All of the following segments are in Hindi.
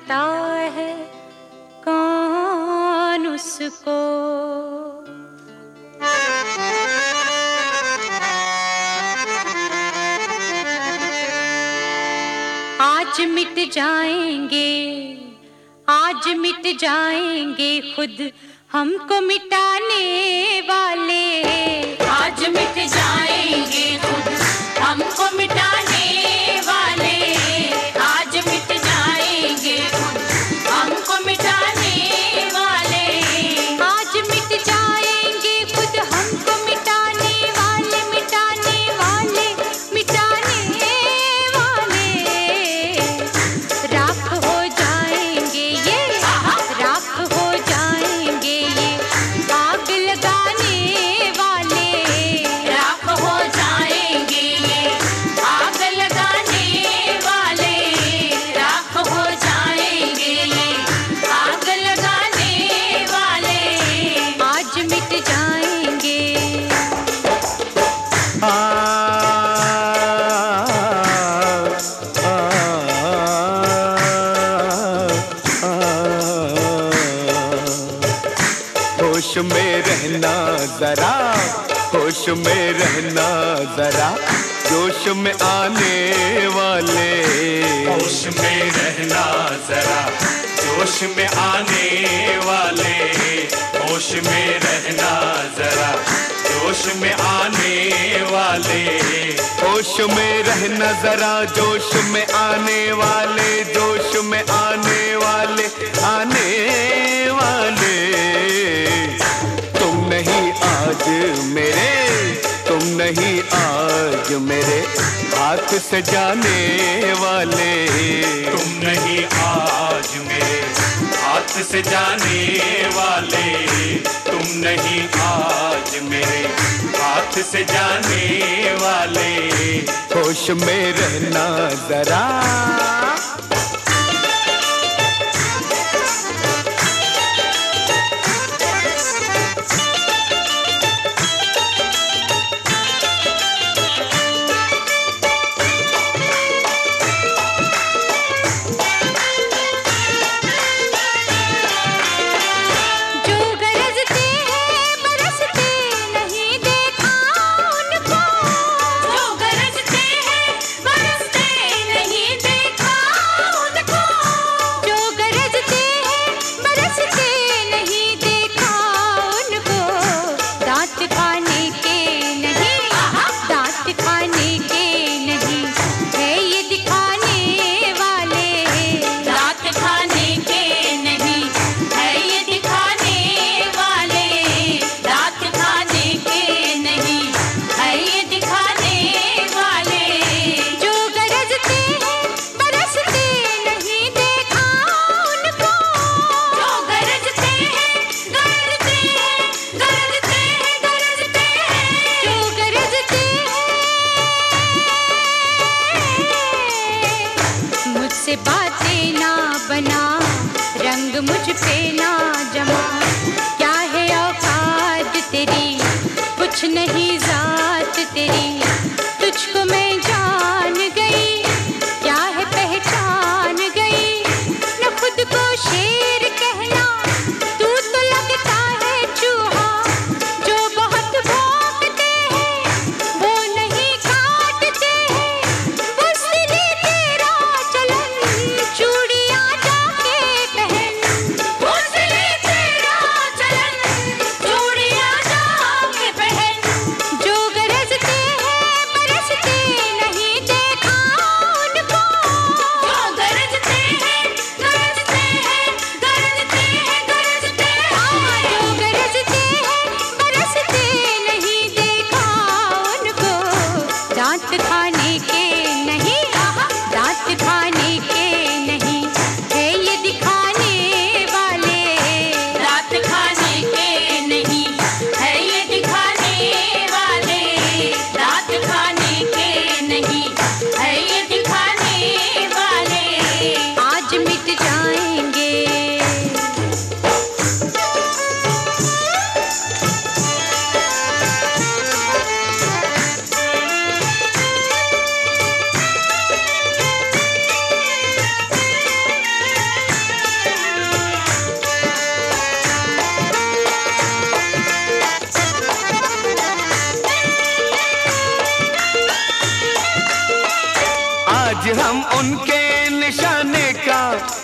जानता है कौन उसको। आज मिट जाएंगे, आज मिट जाएंगे खुद हमको मिटाने वाले। आज मिट जाएंगे खुद हमको मिटाने वाले। आज मिट जाएंगे खुद हमको मिटाने वाले। आज मिट जाएंगे खुद हमको मिटाने वाले, मिटाने वाले, मिटाने वाले। राख हो जाएंगे ये, राख हो जाएंगे ये आग लगाने वाले। राख हो जाएंगे ये आग लगाने वाले। राख हो जाएंगे ये आग लगाने वाले। आज मिट जाएंगे। होश में रहना जरा, होश में रहना जरा, जोश में आने वाले। होश में रहना जरा, जोश में आने वाले। होश में रहना जरा, जोश में आने वाले। होश में रहना जरा, जोश में आने वाले, जोश में आने वाले, आने वाले। तुम नहीं आज मेरे, तुम नहीं आज मेरे हाथ से जाने वाले। तुम नहीं आज मेरे हाथ से जाने वाले। तुम नहीं आज मेरे हाथ से जाने वाले। होश में रहना जरा। मुझसे बातें ना बना, रंग मुझ पे ना जमा। क्या है औकात तेरी, कुछ नहीं जात तेरी। तुझको मैं जान गई, क्या है पहचान गई। न खुद को शेर कहना, तू तो लगता है चूहा। जो बहुत भौंकते हैं वो नहीं काटते हैं। बस ये तेरा चलन, चूड़ियां जाके पहन। बस ये तेरा चलन, चूड़ियां जाके पहन। जो गरजते हैं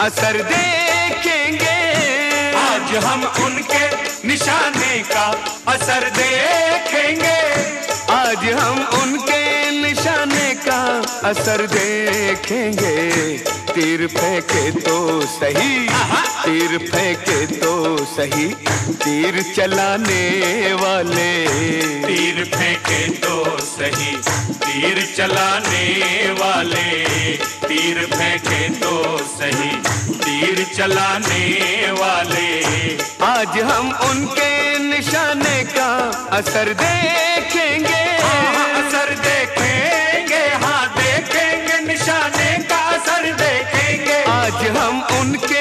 असर देखेंगे। आज हम उनके निशाने का असर देखेंगे। आज हम उनके निशाने का असर देखेंगे। तीर फेंके तो सही, तीर फेंके तो सही, तीर चलाने वाले। तीर फेंके तो सही, तीर चलाने वाले। तीर फेंके तो सही, तीर चलाने वाले। आज हम उनके निशाने का असर देखेंगे। असर देखेंगे, हाँ देखेंगे, निशाने का असर देखेंगे। आज हम उनके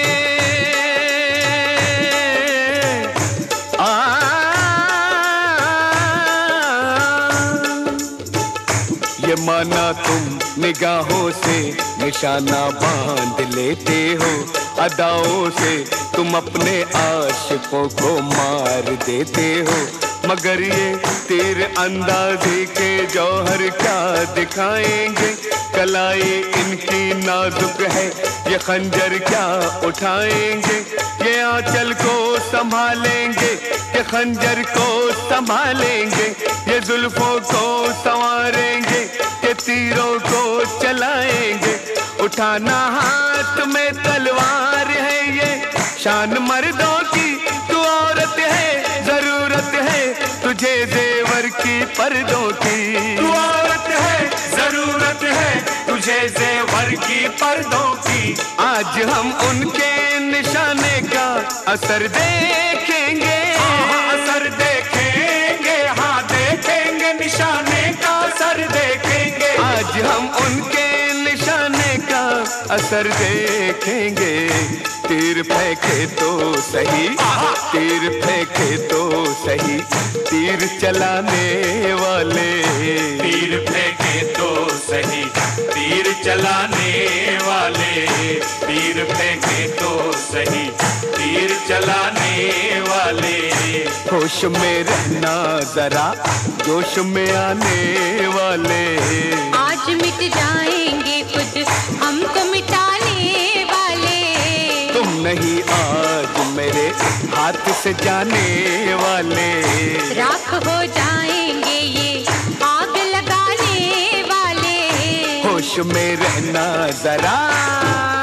ये माना तुम निगाहों से निशाना बांध लेते हो, अदाओं से तुम अपने आशिकों को मार देते हो। मगर ये तीर अंदाजी के जौहर क्या दिखाएंगे, कलाई इनकी नाजुक है, ये खंजर क्या उठाएंगे। ये आंचल को संभालेंगे, ये खंजर को संभालेंगे, ये जुल्फों को संवारेंगे, ये तीरों को चलाएंगे। उठाना हाथ में तलवार है, ये शान मर्दों की, तू औरत है, जरूरत है तुझे जेवर की पर्दों की। तू औरत है, जरूरत है तुझे जेवर की पर्दों की। आज हम उनके निशाने का असर देखेंगे। असर देखेंगे, हाँ देखेंगे, निशाने का असर देखेंगे। आज हम उनके निशाने का असर देखेंगे। तीर फेंके तो सही, तीर फेंके तो सही, तीर चलाने वाले। तीर फेंके तो सही, तीर चलाने वाले। तीर फेंके तो सही, तीर चलाने वाले। होश में रहना जरा, जोश में आने वाले। आज मिट जाएंगे खुद हमको मिटाने वाले। तुम नहीं आज मेरे हाथ से जाने वाले। राख हो जाएंगे ये आग लगाने वाले। होश में रहना जरा।